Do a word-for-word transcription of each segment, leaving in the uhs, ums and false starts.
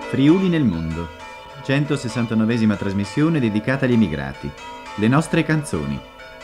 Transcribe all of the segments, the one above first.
Friuli nel mondo, centosessantanovesima trasmissione dedicata agli emigrati. Le nostre canzoni.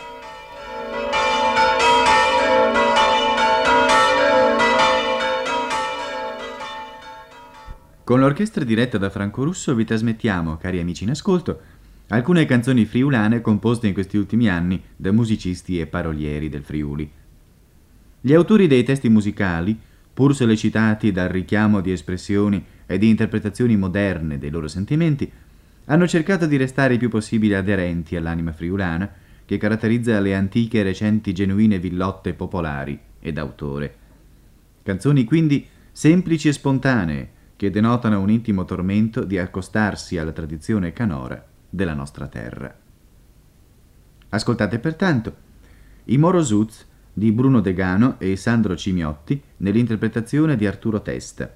Con l'orchestra diretta da Franco Russo vi trasmettiamo, cari amici in ascolto, alcune canzoni friulane composte in questi ultimi anni da musicisti e parolieri del Friuli. Gli autori dei testi musicali, pur sollecitati dal richiamo di espressioni e di interpretazioni moderne dei loro sentimenti, hanno cercato di restare il più possibile aderenti all'anima friulana che caratterizza le antiche e recenti genuine villotte popolari e d'autore. Canzoni quindi semplici e spontanee che denotano un intimo tormento di accostarsi alla tradizione canora della nostra terra. Ascoltate pertanto I Morosuz di Bruno Degano e Sandro Cimiotti nell'interpretazione di Arturo Testa.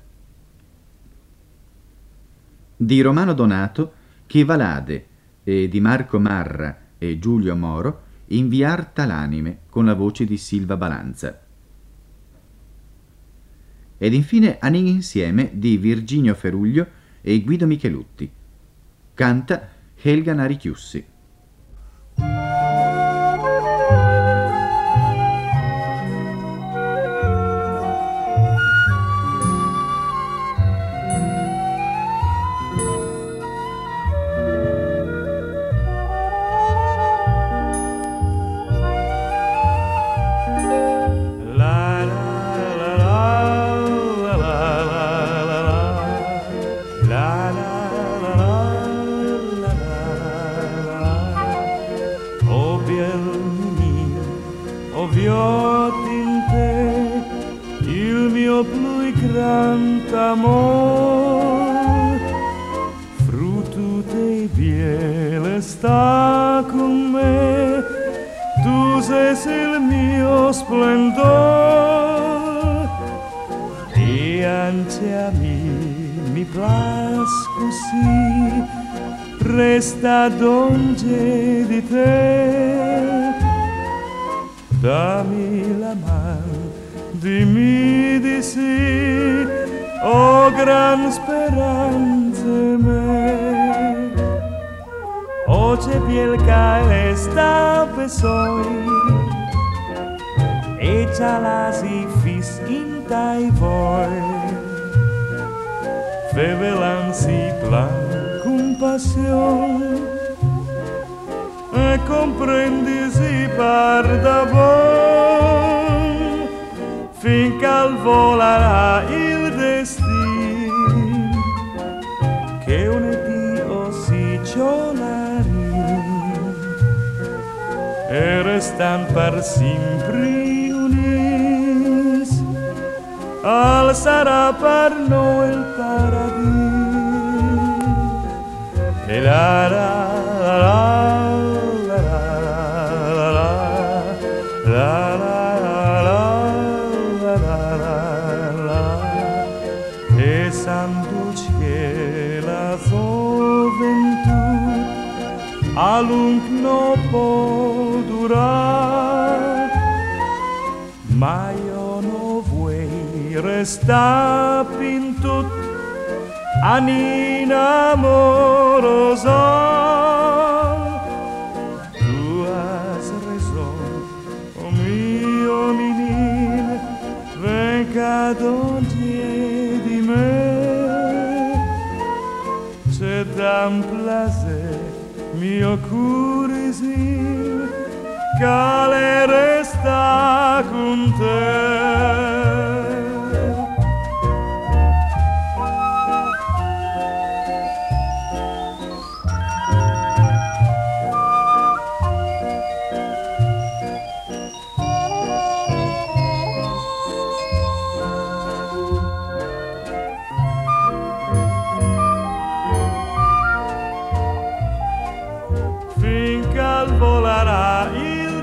Di Romano Donato Chi Valade e di Marco Marra e Giulio Moro Inviarta l'anime con la voce di Silva Balanza. Ed infine Anin insieme di Virginio Feruglio e Guido Michelutti. Canta Helga Nari Chiussi. Amor, frutto dei biele sta con me, tu sei il mio splendor, e anche a me mi plas così, resta donge di te, dammi la mano, dimmi di sì, oh gran speranza me, oh c'è pielca e sta pesoi, e già la si fis in tai voi, fevelan si plan con passione, e comprendi si par da bon, finché al volarà il destin che un Dio si ciolari e restan per sempre unis, al sarà per noi il paradiso. E la la la la la la la la a lungo non può durare, ma io non vuoi restare in tutto innamorato. Tu hai ragione, oh mio menino, venga donde di me, c'è d'un plaisir mio cuore che le resta con te. Volarà il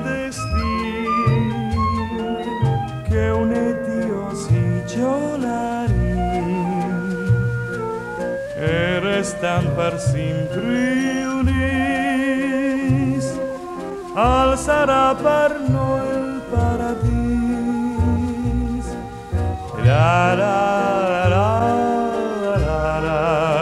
destino che un Dio si ciolari e restan per sempre unis, al sarà per noi il paradiso. La la la la la la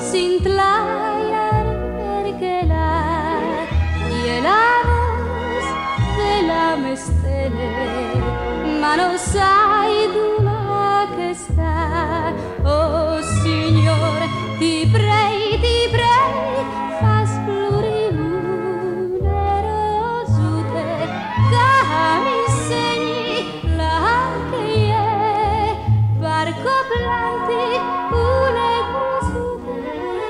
sintlaia perché la e la voz de la mestele, ma non sai dove che sta. Oh Signore, ti prei, ti prei, fas florire le rosute, da mi segni la che è barco planti une crosute.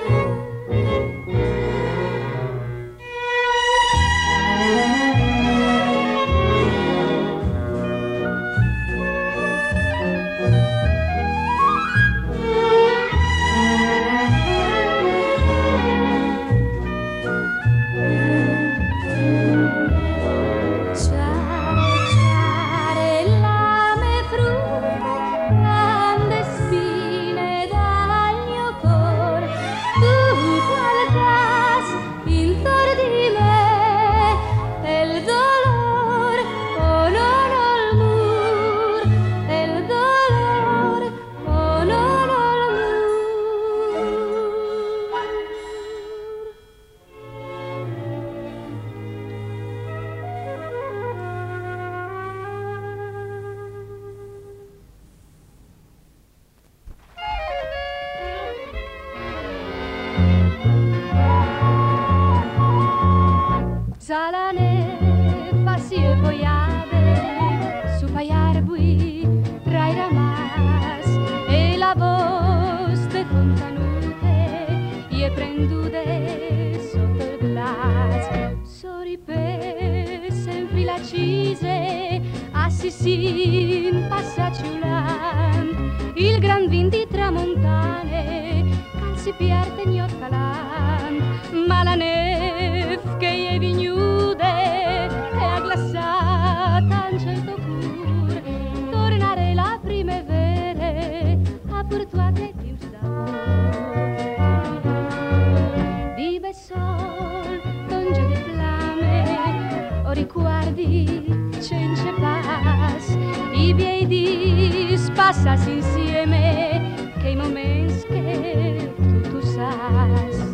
Zalane fasie voiade su paiarbui tra i ramas e la voz de fontanute e prendude sotto il glas sorripesse in fila cise assissin passacciulan il gran vin di tramontane cal si pierde gnot calan ma la neve che è vignude e aglassata in certo cur tornare la primavera a portuate di di besol donge di flame o ricordi cence pas i piedi spassas insieme che i momenti che tu tu sas.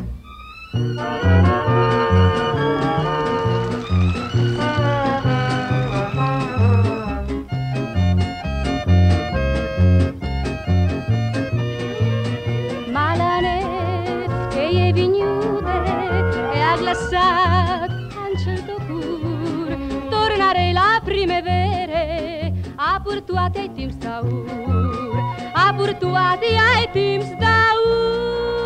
Ma la neve che è vignude e aglassata al certo cur tornare la primavera a portuate ai tims d'aur a portuate ai tims d'aur.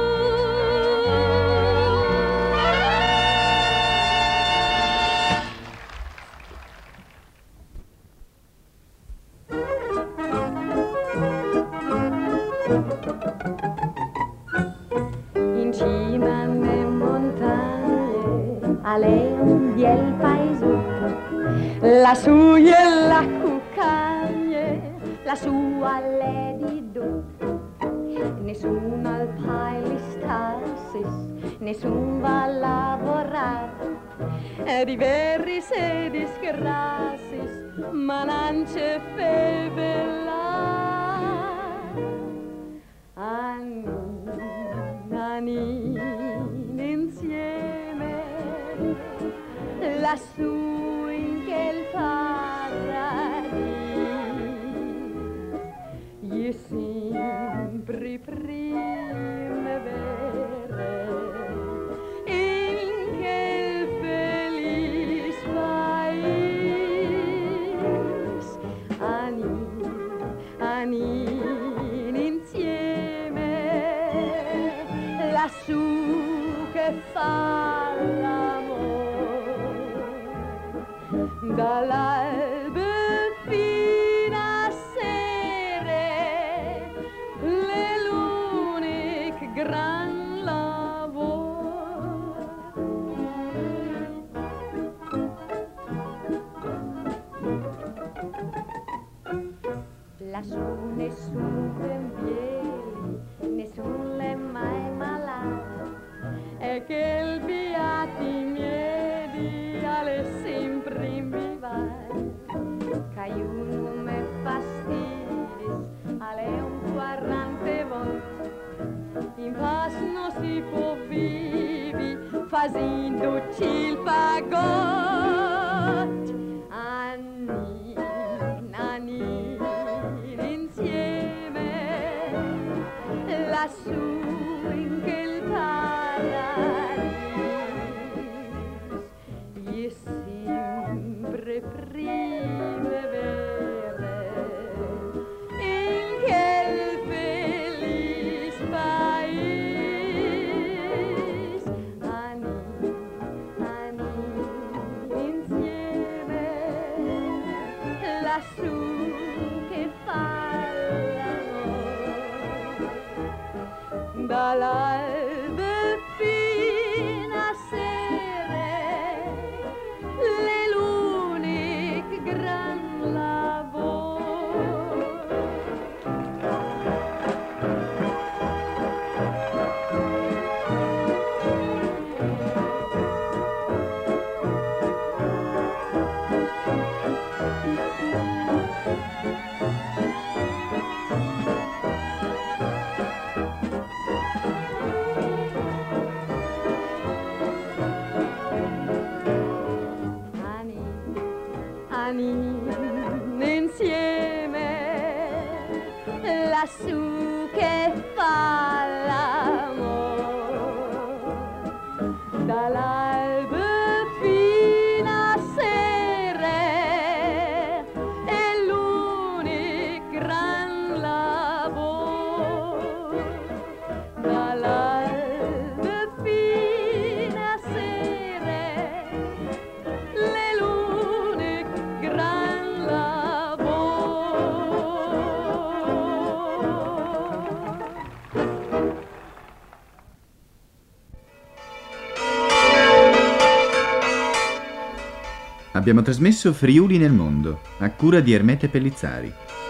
In cima alle montagne alle un biel paesotto lassù e la cucagne lassù alle di dotto nessuno al paio stassis nessuno va a lavorare e di veri se disgrassis ma non c'è febella anni anni insieme lassù in quel paradiso gli sempre primavere in quel feliz país anni anni insieme lassù che fa l'amore dall'alba fino a sera le l'unico gran lavoro lassù nessun tempieri nessun le mai malato e che il beati miei alle sempre in vivar che uno me fastidis alle un quarante volte in pas nos si può vivi fazendo-ci il fagotto. Anni, anni insieme lassù in quel paradiso, gli è sempre primavera in quel feliz paese. Anni, anni insieme lassù che fa l'amore, dall'alba fino a sera le lune che gran lavoro. Anni insieme lassù che fa l'amore, dall'alba fino a sera è l'unico gran lavoro, dall'alba fino a sera le lune gran lavoro. Abbiamo trasmesso Friuli nel mondo, a cura di Ermete Pellizzari.